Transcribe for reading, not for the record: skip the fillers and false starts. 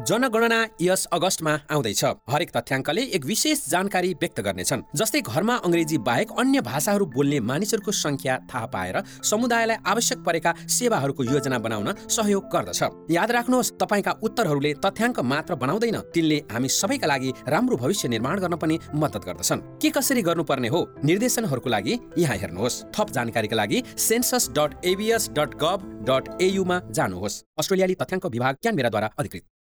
जनगणना यस अगस्तमा आउँदैछ। हरेक तथ्याङ्कले एक विशेष जानकारी व्यक्त गर्नेछन्। जस्तै घरमा अङ्ग्रेजी बाहेक अन्य भाषाहरू बोल्ने मानिसहरूको संख्या थाहा पाएर समुदायलाई आवश्यक परेका सेवाहरूको योजना बनाउन सहयोग गर्दछ। याद राख्नुहोस्, तपाईका उत्तरहरूले तथ्याङ्क मात्र बनाउँदैन, तिनले हामी सबैका लागि राम्रो भविष्य निर्माण गर्न पनि मद्दत गर्दछन्। के कसरी गर्नुपर्ने हो, निर्देशनहरूको लागि यहाँ हेर्नुहोस्। थप जानकारीका लागि census.abs.gov.au मा जानुहोस्। अस्ट्रेलियाली तथ्याङ्क विभाग क्यानबेराद्वारा अधिकृत।